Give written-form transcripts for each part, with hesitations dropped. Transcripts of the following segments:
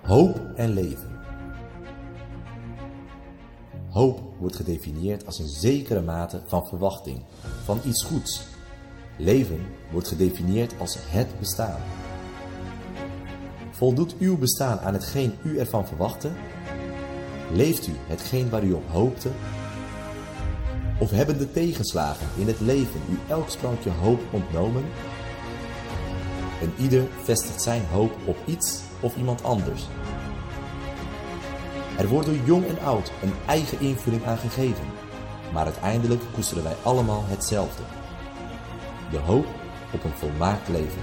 Hoop en leven. Hoop wordt gedefinieerd als een zekere mate van verwachting, van iets goeds. Leven wordt gedefinieerd als het bestaan. Voldoet uw bestaan aan hetgeen u ervan verwachtte? Leeft u hetgeen waar u op hoopte? Of hebben de tegenslagen in het leven u elk sprankje hoop ontnomen? En ieder vestigt zijn hoop op iets of iemand anders. Er wordt door jong en oud een eigen invulling aan gegeven, maar uiteindelijk koesteren wij allemaal hetzelfde. De hoop op een volmaakt leven.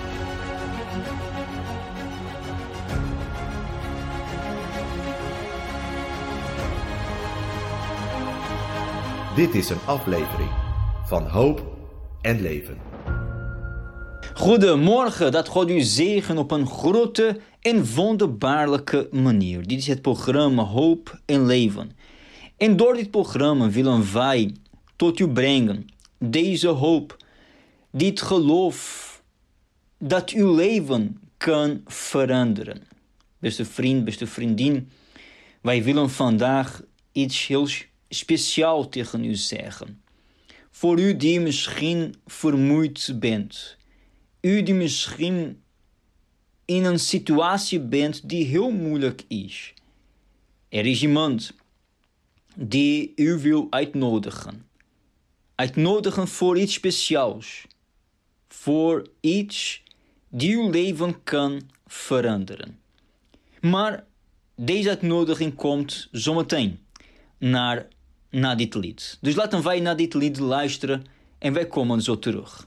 Dit is een aflevering van Hoop en Leven. Goedemorgen, dat God u zegen op een grote en wonderbaarlijke manier. Dit is het programma Hoop en Leven. En door dit programma willen wij tot u brengen deze hoop, dit geloof dat uw leven kan veranderen. Beste vriend, beste vriendin, wij willen vandaag iets heel speciaal tegen u zeggen. Voor u die misschien vermoeid bent. U die misschien in een situatie bent die heel moeilijk is. Er is iemand die u wil uitnodigen. Uitnodigen voor iets speciaals. Voor iets die uw leven kan veranderen. Maar deze uitnodiging komt zometeen na dit lied. Dus laten wij naar dit lied luisteren en wij komen zo terug.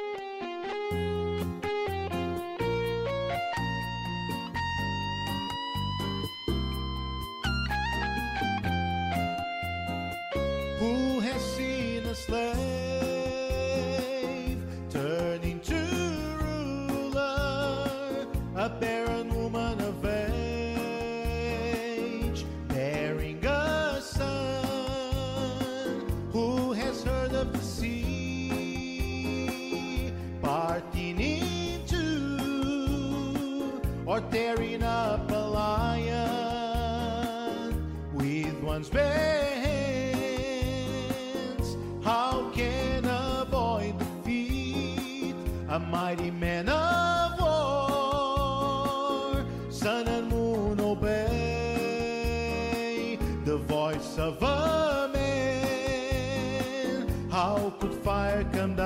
Who has seen a slave turn into ruler, a barren woman of age, bearing a son? Who has heard of the sea parting in two, or tearing up a lion with one's bare hands? How can a boy defeat a mighty man of war? Sun and moon obey the voice of a man. How could fire come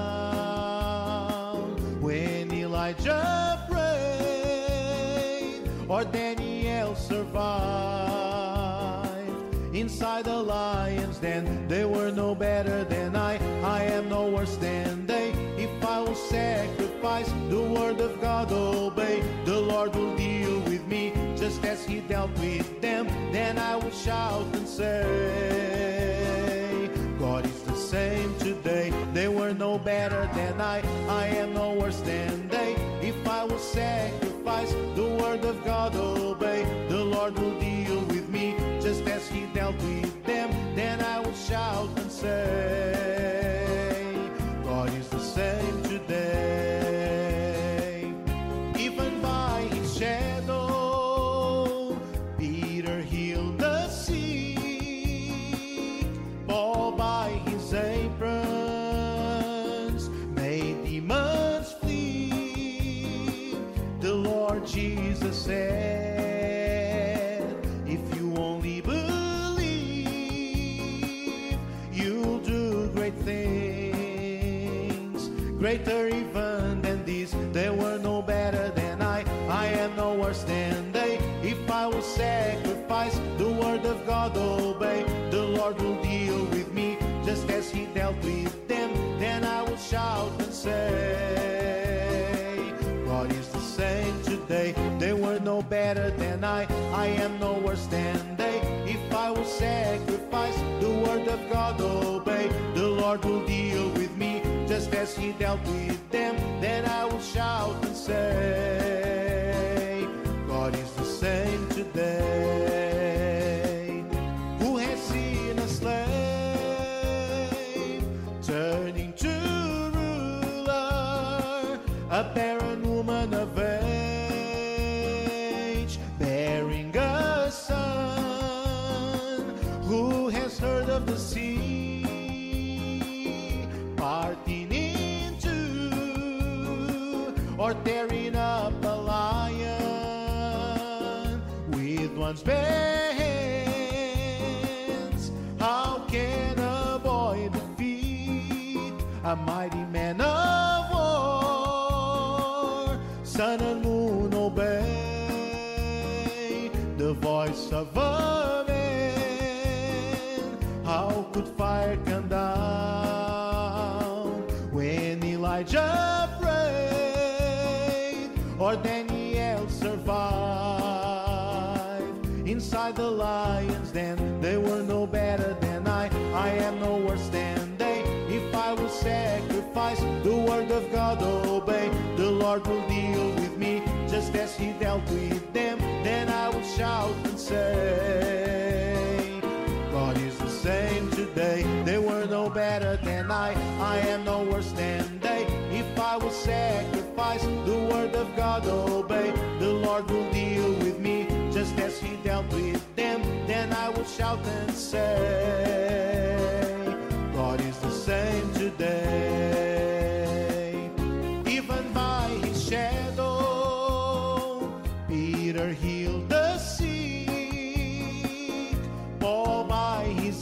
down when Elijah prayed, or Daniel survived inside the lion's den? They were no better than I am no worse than they. If I will sacrifice, the word of God obey, the Lord will deal with me just as he dealt with them. Then I will shout and say, God is the same today. They were no better than I am no worse than they. If I will sacrifice, the word of God obey, the Lord will deal with me just as he dealt with them. Then I will shout and say, God is the same today. Even by his shadow, Peter healed the sick. Paul by his aprons made demons flee. The Lord Jesus said, if you only believe, you'll do great things, greater even than these. They were no better than I am no worse than they. If I will sacrifice, the word of God obey, the Lord will deal with me just as he dealt with them. Then I will shout and say, God is the same today. They were no better than I am no worse than they. If I will sacrifice, the word of God obey, the Lord will deal with me just as he dealt with them. Then I will shout and say, God is the same today. Who has seen a slave turning to ruler, a barren woman of age, tearing up a lion with one's bare hands. How can a boy defeat a mighty man of war? Sun and moon obey the voice of a man. How could fire come down when Elijah prayed, or Daniel survived inside the lion's den? They were no better than I am no worse than they. If I will sacrifice, the word of God obey, the Lord will deal with me just as he dealt with them. Then I will shout and say, God is the same today. They were no better than I am no worse than they. If I will sacrifice, the word of God obey, the Lord will deal with me just as he dealt with them. Then I will shout and say, God is the same today. Even by his shadow, Peter healed the sick. Paul by his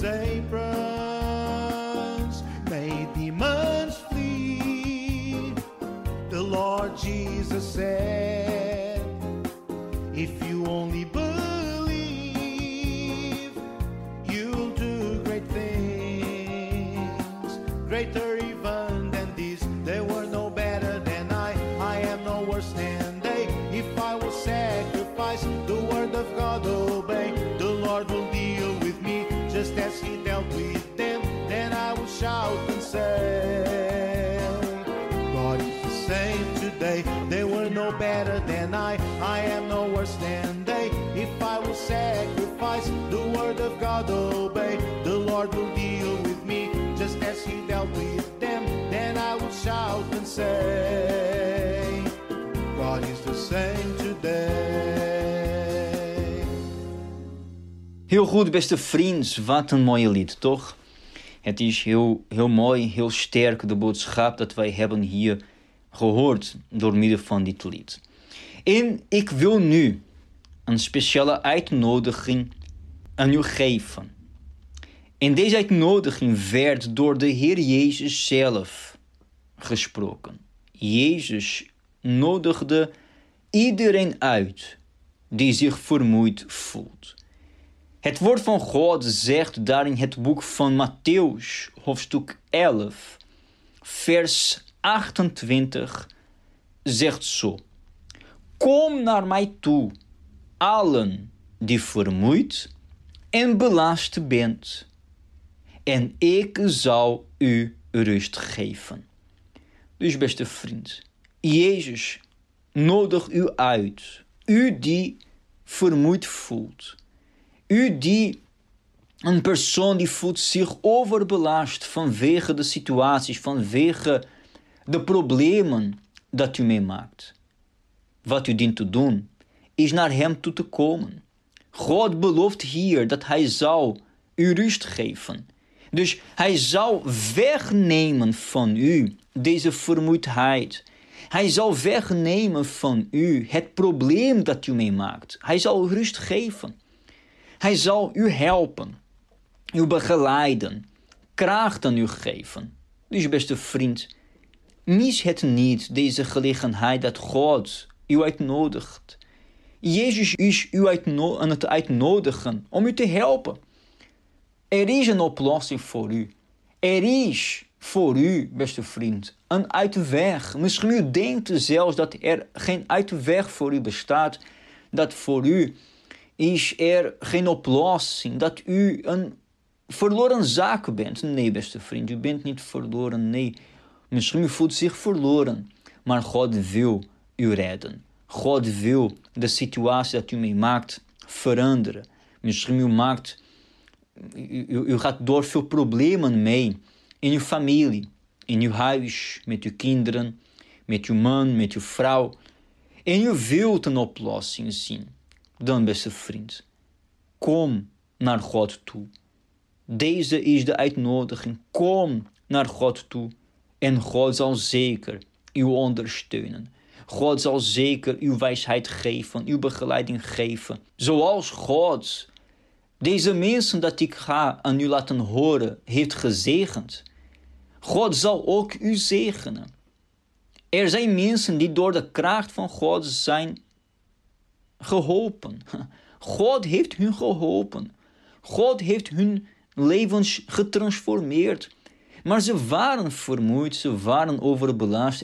aprons made demons flee. The Lord Jesus said, if you only believe, you'll do great things, greater even than this. They were no better than I am no worse than they. If I will sacrifice, the word of God obey, the Lord will deal with me just as he dealt with them. Then I will shout and say, God is the same today. They were no better than I am no worse than they. If I will sacrifice, the word of God obey, the Lord will deal with me just as he dealt with them. Then I will shout and say, God is the same today. Heel goed, beste vriends. Wat een mooie lied, toch? Het is heel mooi, heel sterk, de boodschap dat wij hebben hier gehoord door middel van dit lied. En ik wil nu een speciale uitnodiging aan u geven. En deze uitnodiging werd door de Heer Jezus zelf gesproken. Jezus nodigde iedereen uit die zich vermoeid voelt. Het woord van God zegt daar in het boek van Mattheüs, hoofdstuk 11, vers 28, zegt zo: Kom naar mij toe, allen die vermoeid en belast bent, en ik zal u rust geven. Dus beste vriend, Jezus nodigt u uit, u die vermoeid voelt. U die een persoon die voelt zich overbelast vanwege de situaties, vanwege de problemen dat u meemaakt. Wat u dient te doen, is naar hem toe te komen. God belooft hier dat hij zal u rust geven. Dus hij zal wegnemen van u deze vermoeidheid. Hij zal wegnemen van u het probleem dat u meemaakt. Hij zal rust geven. Hij zal u helpen, u begeleiden, kracht aan u geven. Dus beste vriend, mis het niet, deze gelegenheid dat God u uitnodigt. Jezus is u aan het uitnodigen om u te helpen. Er is een oplossing voor u. Er is voor u, beste vriend, een uitweg. Misschien u denkt zelfs dat er geen uitweg voor u bestaat, dat voor u is er geen oplossing, dat u een verloren zaak bent. Nee, beste vriend, u bent niet verloren, nee. Misschien u voelt zich verloren, maar God wil u redden. God wil de situatie dat u meemaakt veranderen. Misschien u gaat door veel problemen mee in uw familie, in uw huis, met uw kinderen, met uw man, met uw vrouw. En u wilt een oplossing zien. Dan, beste vriend, kom naar God toe. Deze is de uitnodiging. Kom naar God toe en God zal zeker u ondersteunen. God zal zeker uw wijsheid geven, uw begeleiding geven. Zoals God deze mensen dat ik ga aan u laten horen heeft gezegend. God zal ook u zegenen. Er zijn mensen die door de kracht van God zijn geholpen. God heeft hun geholpen. God heeft hun levens getransformeerd. Maar ze waren vermoeid, ze waren overbelast.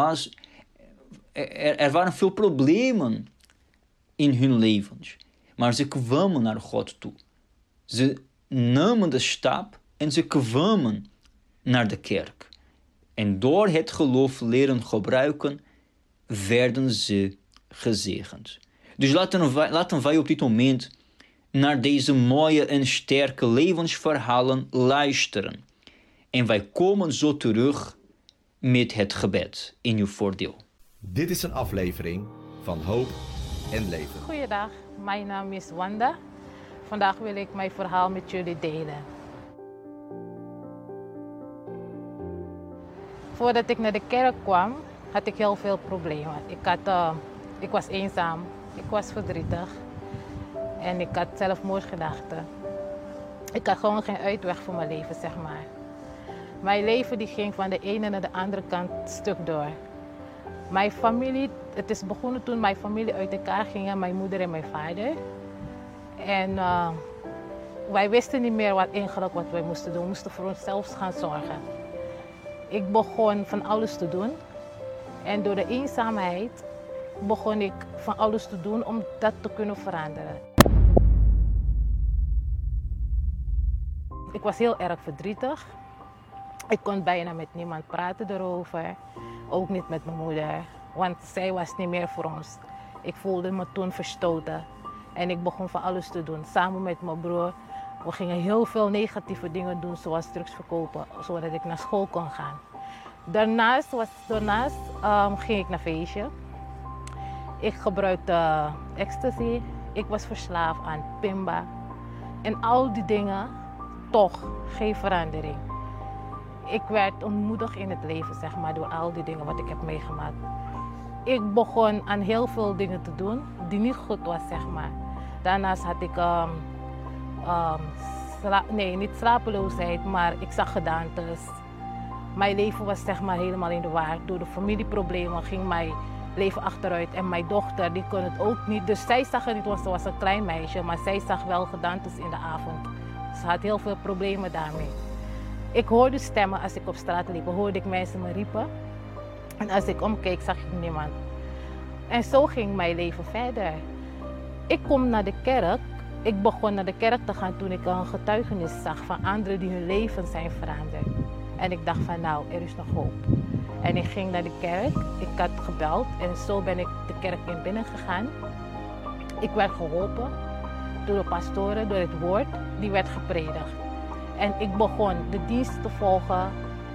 Er waren veel problemen in hun levens. Maar ze kwamen naar God toe. Ze namen de stap en ze kwamen naar de kerk. En door het geloof leren gebruiken, werden ze gezegend. Dus laten wij op dit moment naar deze mooie en sterke levensverhalen luisteren. En wij komen zo terug met het gebed in uw voordeel. Dit is een aflevering van Hoop en Leven. Goeiedag, mijn naam is Wanda. Vandaag wil ik mijn verhaal met jullie delen. Voordat ik naar de kerk kwam, had ik heel veel problemen. Ik was eenzaam, ik was verdrietig en ik had zelfmoordgedachten. Ik had gewoon geen uitweg voor mijn leven, zeg maar. Mijn leven die ging van de ene naar de andere kant stuk door. Mijn familie, het is begonnen toen mijn familie uit elkaar ging, mijn moeder en mijn vader. En wij wisten niet meer wat wij moesten doen. We moesten voor onszelf gaan zorgen. Ik begon van alles te doen. En door de eenzaamheid begon ik van alles te doen om dat te kunnen veranderen. Ik was heel erg verdrietig. Ik kon bijna met niemand praten erover. Ook niet met mijn moeder. Want zij was niet meer voor ons. Ik voelde me toen verstoten. En ik begon van alles te doen. Samen met mijn broer. We gingen heel veel negatieve dingen doen, zoals drugs verkopen, zodat ik naar school kon gaan. Daarnaast ging ik naar feestje. Ik gebruikte ecstasy. Ik was verslaafd aan Pimba. En al die dingen, toch geen verandering. Ik werd ontmoedigd in het leven, zeg maar, door al die dingen wat ik heb meegemaakt. Ik begon aan heel veel dingen te doen die niet goed was, zeg maar. Daarnaast had ik, niet slapeloosheid, maar ik zag gedaantes. Mijn leven was, zeg maar, helemaal in de war. Door de familieproblemen ging mijn leven achteruit. En mijn dochter, die kon het ook niet. Dus zij zag het niet, want ze was een klein meisje, maar zij zag wel gedaantes in de avond. Ze had heel veel problemen daarmee. Ik hoorde stemmen als ik op straat liep, hoorde ik mensen me riepen. En als ik omkeek, zag ik niemand. En zo ging mijn leven verder. Ik kom naar de kerk. Ik begon naar de kerk te gaan toen ik een getuigenis zag van anderen die hun leven zijn veranderd. En ik dacht van nou, er is nog hoop. En ik ging naar de kerk. Ik had gebeld en zo ben ik de kerk in binnen gegaan. Ik werd geholpen door de pastoren, door het woord. Die werd gepredikt. En ik begon de dienst te volgen.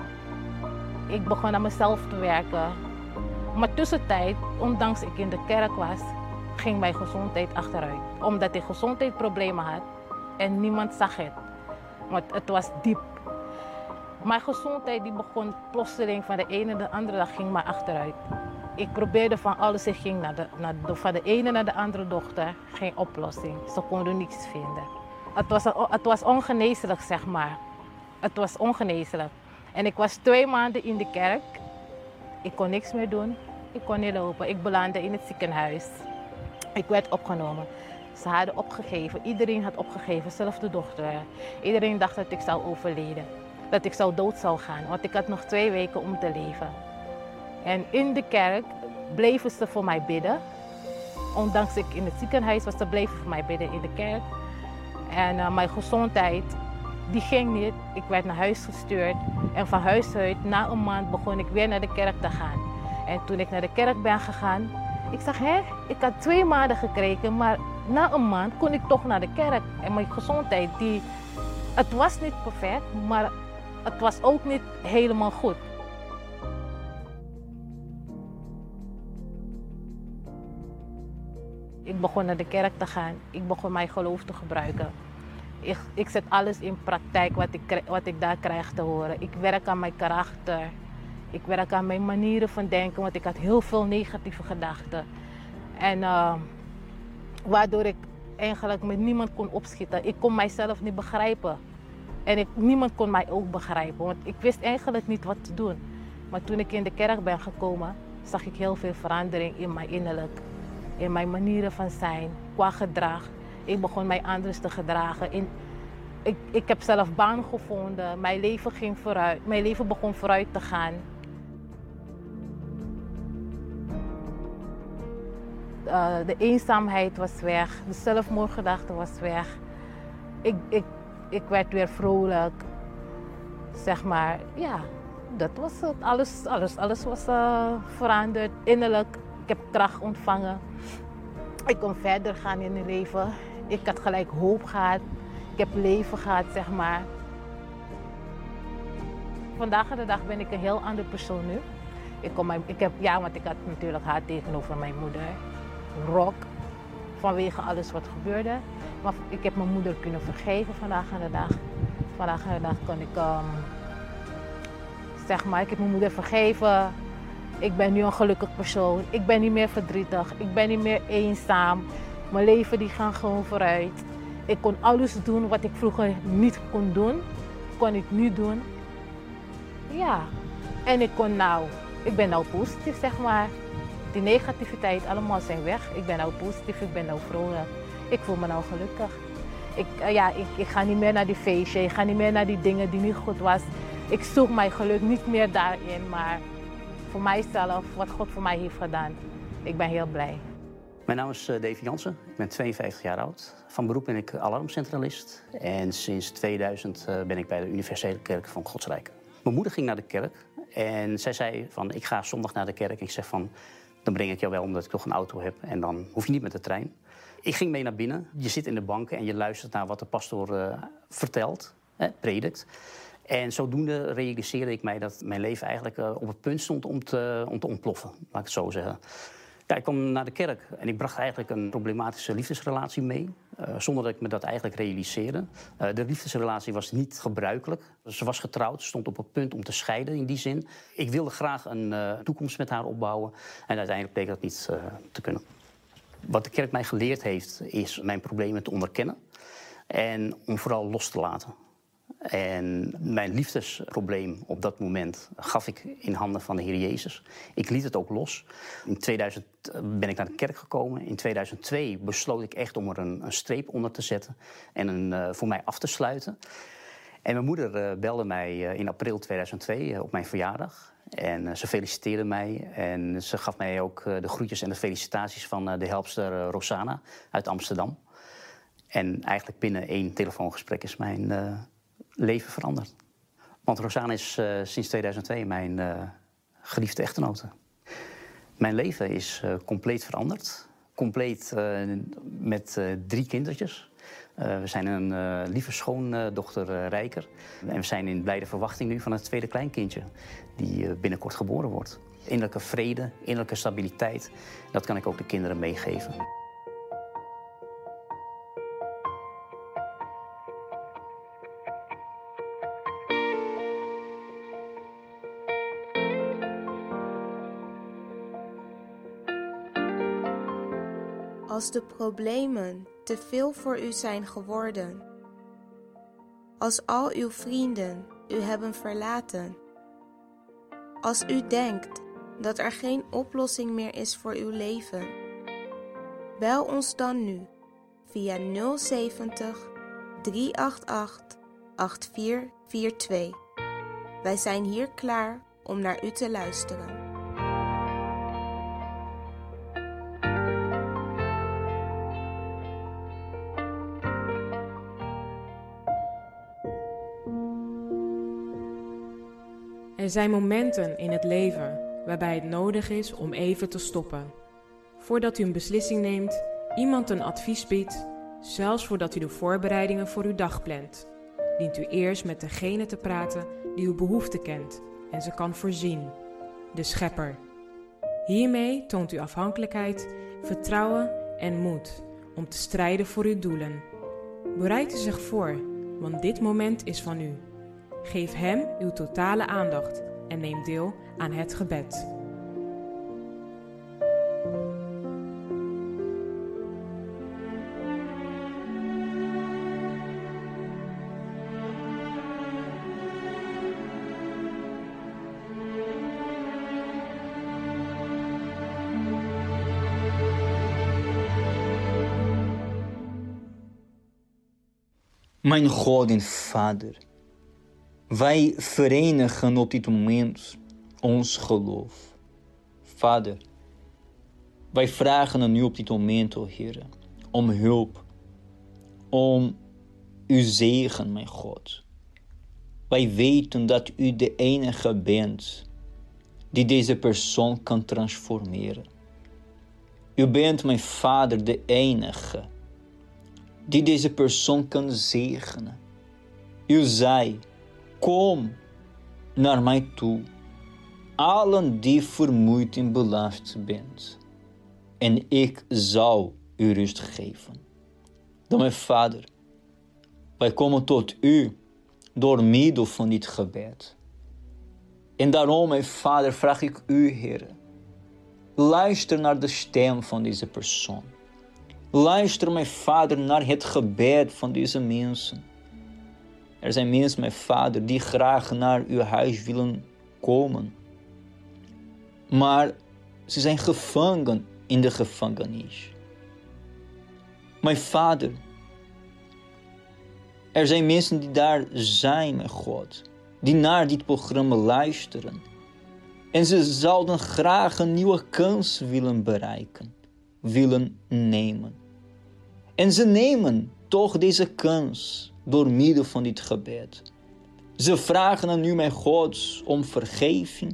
Ik begon aan mezelf te werken. Maar tussentijd, ondanks ik in de kerk was, ging mijn gezondheid achteruit. Omdat ik gezondheidsproblemen had en niemand zag het. Want het was diep. Mijn gezondheid die begon plotseling van de ene naar de andere dag ging maar achteruit. Ik probeerde van alles, ik ging van de ene naar de andere dochter, geen oplossing. Ze konden niets vinden. Het was ongeneeslijk, zeg maar. Het was ongeneeslijk. En ik was 2 maanden in de kerk. Ik kon niks meer doen. Ik kon niet lopen. Ik belandde in het ziekenhuis. Ik werd opgenomen. Ze hadden opgegeven. Iedereen had opgegeven, zelfs de dochter. Iedereen dacht dat ik zou overlijden. Dat ik dood zou gaan. Want ik had nog 2 weken om te leven. En in de kerk bleven ze voor mij bidden. Ondanks ik in het ziekenhuis was, ze bleven voor mij bidden in de kerk. En mijn gezondheid, die ging niet. Ik werd naar huis gestuurd. En van huis uit, na een maand, begon ik weer naar de kerk te gaan. En toen ik naar de kerk ben gegaan, ik zag, ik had 2 maanden gekregen, maar na een maand kon ik toch naar de kerk. En mijn gezondheid, het was niet perfect, maar het was ook niet helemaal goed. Ik begon naar de kerk te gaan. Ik begon mijn geloof te gebruiken. Ik zet alles in praktijk wat ik daar krijg te horen. Ik werk aan mijn karakter. Ik werk aan mijn manieren van denken, want ik had heel veel negatieve gedachten. En waardoor ik eigenlijk met niemand kon opschieten. Ik kon mijzelf niet begrijpen. En niemand kon mij ook begrijpen, want ik wist eigenlijk niet wat te doen. Maar toen ik in de kerk ben gekomen, zag ik heel veel verandering in mijn innerlijk. In mijn manieren van zijn, qua gedrag. Ik begon mij anders te gedragen. Ik heb zelf baan gevonden, mijn leven ging vooruit. Mijn leven begon vooruit te gaan. De eenzaamheid was weg, de zelfmoordgedachte was weg. Ik werd weer vrolijk, zeg maar. Ja, dat was het. Alles was veranderd, innerlijk. Ik heb kracht ontvangen. Ik kon verder gaan in het leven. Ik had gelijk hoop gehad. Ik heb leven gehad, zeg maar. Vandaag de dag ben ik een heel andere persoon nu. Want ik had natuurlijk haar tegenover mijn moeder. Rock, vanwege alles wat gebeurde. Maar ik heb mijn moeder kunnen vergeven vandaag aan de dag. Vandaag aan de dag kon ik, ik heb mijn moeder vergeven. Ik ben nu een gelukkig persoon. Ik ben niet meer verdrietig. Ik ben niet meer eenzaam. Mijn leven die gaat gewoon vooruit. Ik kon alles doen wat ik vroeger niet kon doen, kon ik nu doen. Ja, en ik ben nou positief, zeg maar. Die negativiteit, allemaal zijn weg. Ik ben nou positief, ik ben nou vrolijk. Ik voel me nou gelukkig. Ik ga niet meer naar die feestje, ik ga niet meer naar die dingen die niet goed was. Ik zoek mijn geluk niet meer daarin, maar voor mijzelf, wat God voor mij heeft gedaan. Ik ben heel blij. Mijn naam is Davy Jansen, ik ben 52 jaar oud. Van beroep ben ik alarmcentralist en sinds 2000 ben ik bij de Universele Kerk van Gods Rijk. Mijn moeder ging naar de kerk en zij zei van ik ga zondag naar de kerk. Ik zeg van dan breng ik jou wel omdat ik nog een auto heb en dan hoef je niet met de trein. Ik ging mee naar binnen, je zit in de banken en je luistert naar wat de pastoor vertelt, predikt. En zodoende realiseerde ik mij dat mijn leven eigenlijk op het punt stond om te ontploffen, laat ik het zo zeggen. Ja, ik kwam naar de kerk en ik bracht eigenlijk een problematische liefdesrelatie mee. Zonder dat ik me dat eigenlijk realiseerde. De liefdesrelatie was niet gebruikelijk. Ze was getrouwd, stond op het punt om te scheiden in die zin. Ik wilde graag een toekomst met haar opbouwen. En uiteindelijk bleek dat niet te kunnen. Wat de kerk mij geleerd heeft, is mijn problemen te onderkennen. En om vooral los te laten. En mijn liefdesprobleem op dat moment gaf ik in handen van de Heer Jezus. Ik liet het ook los. In 2000 ben ik naar de kerk gekomen. In 2002 besloot ik echt om er een streep onder te zetten en voor mij af te sluiten. En mijn moeder belde mij in april 2002 op mijn verjaardag. En ze feliciteerde mij en ze gaf mij ook de groetjes en de felicitaties van de helpster Rosana uit Amsterdam. En eigenlijk binnen 1 telefoongesprek is mijn leven veranderd. Want Rosana is sinds 2002 mijn geliefde echtgenote. Mijn leven is compleet veranderd. Compleet met 3 kindertjes. We zijn een lieve schoondochter Rijker. En we zijn in blijde verwachting nu van het tweede kleinkindje. Die binnenkort geboren wordt. Innerlijke vrede, innerlijke stabiliteit. Dat kan ik ook de kinderen meegeven. Als de problemen te veel voor u zijn geworden. Als al uw vrienden u hebben verlaten. Als u denkt dat er geen oplossing meer is voor uw leven. Bel ons dan nu via 070 388 8442. Wij zijn hier klaar om naar u te luisteren. Er zijn momenten in het leven waarbij het nodig is om even te stoppen. Voordat u een beslissing neemt, iemand een advies biedt, zelfs voordat u de voorbereidingen voor uw dag plant, dient u eerst met degene te praten die uw behoeften kent en ze kan voorzien, de Schepper. Hiermee toont u afhankelijkheid, vertrouwen en moed om te strijden voor uw doelen. Bereid u zich voor, want dit moment is van u. Geef hem uw totale aandacht en neem deel aan het gebed. Mijn God en Vader, wij verenigen op dit moment ons geloof. Vader, wij vragen aan u op dit moment, o Heer, om hulp, om uw zegen, mijn God. Wij weten dat u de enige bent die deze persoon kan transformeren. U bent, mijn Vader, de enige die deze persoon kan zegenen. U zei, kom naar mij toe, allen die vermoeid en belast bent, en ik zal u rust geven. Dan, mijn Vader, wij komen tot u door middel van dit gebed. En daarom, mijn Vader, vraag ik u, Heer, luister naar de stem van deze persoon. Luister, mijn Vader, naar het gebed van deze mensen. Er zijn mensen, mijn Vader, die graag naar uw huis willen komen. Maar ze zijn gevangen in de gevangenis. Mijn Vader, er zijn mensen die daar zijn, mijn God, die naar dit programma luisteren. En ze zouden graag een nieuwe kans willen bereiken, willen nemen. En ze nemen toch deze kans door middel van dit gebed. Ze vragen aan u, mijn God, om vergeving.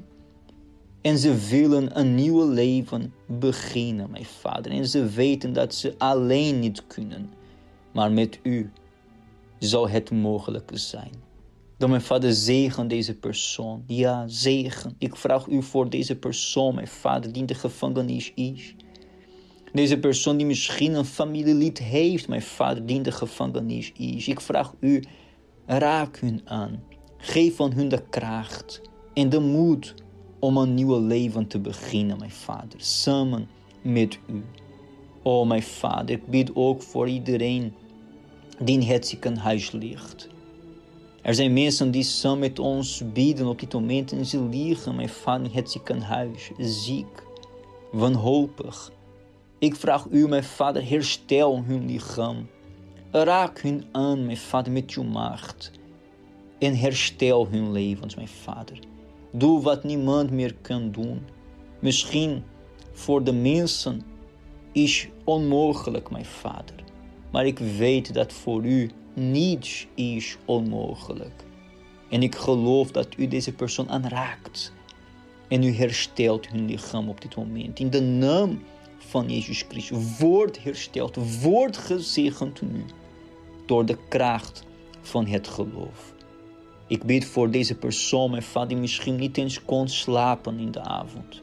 En ze willen een nieuw leven beginnen, mijn Vader. En ze weten dat ze alleen niet kunnen. Maar met u zal het mogelijk zijn. Dan, mijn Vader, zegen deze persoon. Ja, zegen. Ik vraag u voor deze persoon, mijn Vader, die in de gevangenis is. Deze persoon die misschien een familielid heeft, mijn Vader, die in de gevangenis is. Ik vraag u, raak hun aan. Geef aan hun de kracht en de moed om een nieuw leven te beginnen, mijn Vader. Samen met u. O, mijn Vader, ik bid ook voor iedereen die in het ziekenhuis ligt. Er zijn mensen die samen met ons bidden op dit moment en ze liggen, mijn Vader, in het ziekenhuis, ziek, wanhopig. Ik vraag u, mijn Vader, herstel hun lichaam. Raak hun aan, mijn Vader, met uw macht. En herstel hun levens, mijn Vader. Doe wat niemand meer kan doen. Misschien voor de mensen is onmogelijk, mijn Vader. Maar ik weet dat voor u niets is onmogelijk. En ik geloof dat u deze persoon aanraakt. En u herstelt hun lichaam op dit moment. In de naam van Jezus Christus. Word hersteld. Word gezegend nu. Door de kracht van het geloof. Ik bid voor deze persoon, mijn Vader, die misschien niet eens kon slapen in de avond.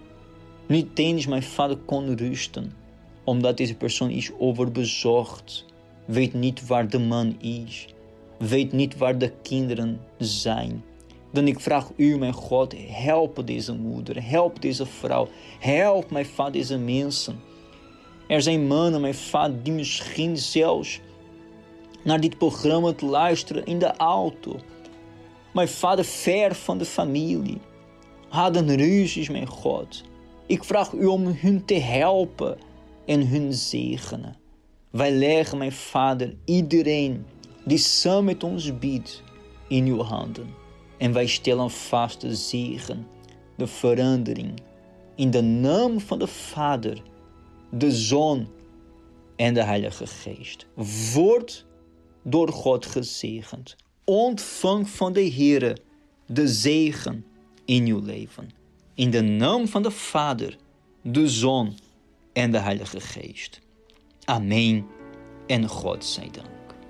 Niet eens, mijn Vader, kon rusten. Omdat deze persoon is overbezorgd. Weet niet waar de man is. Weet niet waar de kinderen zijn. Dan ik vraag u, mijn God, help deze moeder. Help deze vrouw. Help, mijn Vader, deze mensen. Er zijn mannen, mijn Vader, die misschien zelfs naar dit programma te luisteren in de auto. Mijn Vader, ver van de familie. Hadden ruzies, mijn God. Ik vraag u om hun te helpen en hun zegenen. Wij leggen, mijn Vader, iedereen die samen met ons bidt in uw handen. En wij stellen vast de zegen, de verandering. In de naam van de Vader, de Zoon en de Heilige Geest. Word door God gezegend. Ontvang van de Heere de zegen in uw leven. In de naam van de Vader, de Zoon en de Heilige Geest. Amen en God zij dank.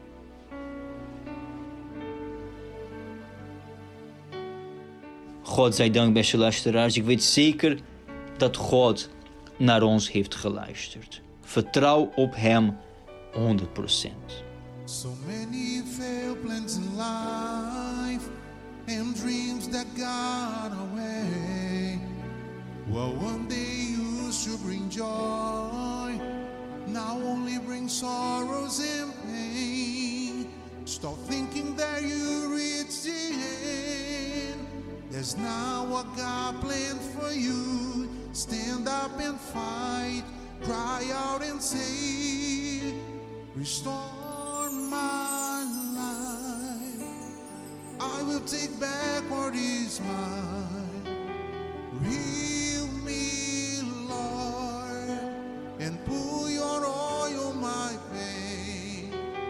God zij dank, beste luisteraars. Ik weet zeker dat God naar ons heeft geluisterd. Vertrouw op hem 100%. So many failed plans in life, and dreams that got away. Well, one day used to bring joy, now only brings sorrows and pain. Stop thinking that you reached the end. There's now what God planned for you. Stand up and fight, cry out and say, restore my life. I will take back what is mine. Heal me, Lord, and pour your oil on my pain.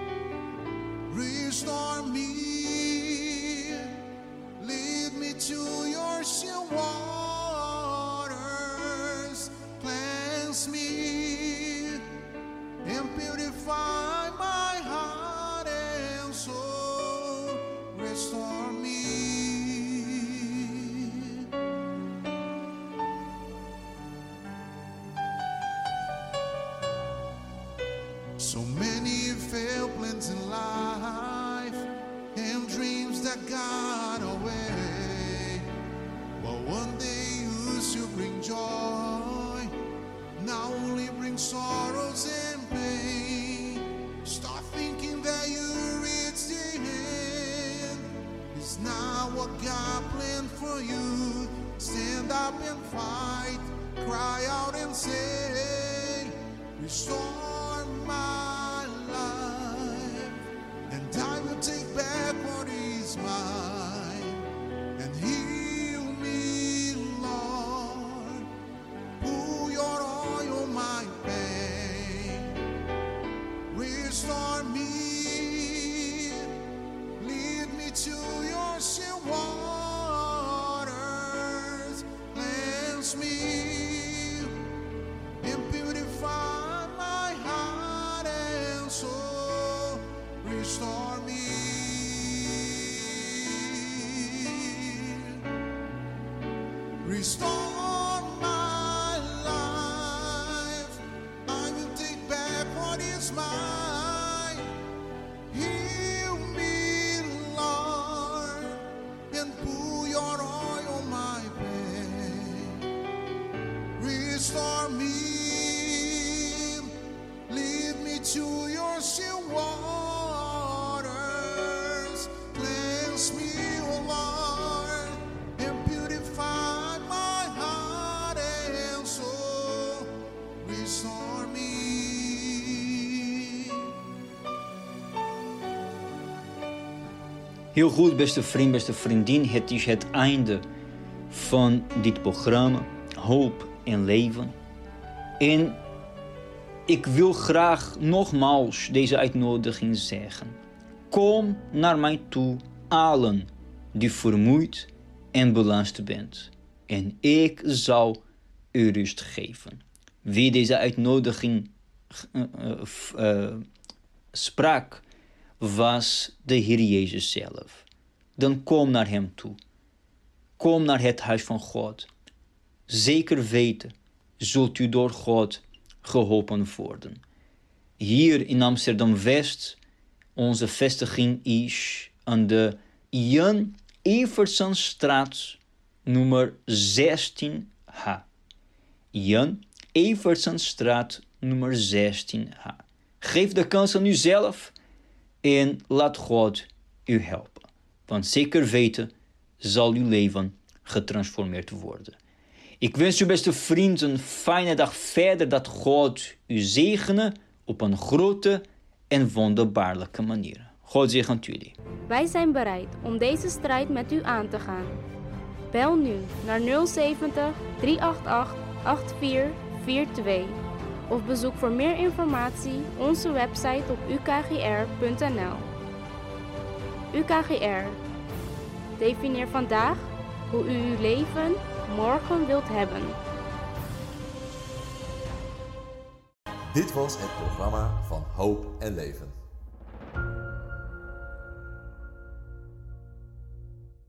Restore me, lead me to your still waters. Cleanse me and purify my heart and soul. Restore me. So many failed plans in life and dreams that got away. Well, one day used to bring joy, now only brings sorrows and pain. Start thinking that you reached the end. It's not what God planned for you. Stand up and fight, cry out and say, restore my life, and I will take back what is mine, and heal me, Lord. Pour your oil on my pain. Restore me, lead me to your still waters. Cleanse me and purify my heart and soul. Restore me. Restore my life. I will take back what is mine. Heal me, Lord, and pour your oil on my pain. Restore me, lead me to your still waters. Cleanse me, O Lord, and purify my heart and soul. Restore me. Heel goed, beste vriend, beste vriendin. Het is het einde van dit programma, Hoop en Leven. En ik wil graag nogmaals deze uitnodiging zeggen. Kom naar mij toe, allen die vermoeid en belast bent. En ik zal u rust geven. Wie deze uitnodiging sprak, was de Heer Jezus zelf. Dan kom naar hem toe. Kom naar het huis van God. Zeker weten zult u door God geholpen worden. Hier in Amsterdam-West, onze vestiging is aan de Jan Evertsenstraat nummer 16H. Jan Evertsenstraat nummer 16H. Geef de kans aan uzelf en laat God u helpen. Want zeker weten zal uw leven getransformeerd worden. Ik wens u, beste vrienden, een fijne dag verder, dat God u zegene op een grote en wonderbaarlijke manier. God zegent jullie. Wij zijn bereid om deze strijd met u aan te gaan. Bel nu naar 070 388 8442 of bezoek voor meer informatie onze website op ukgr.nl. UKGR. Definieer vandaag hoe u uw leven morgen wilt hebben. Dit was het programma van Hoop en Leven.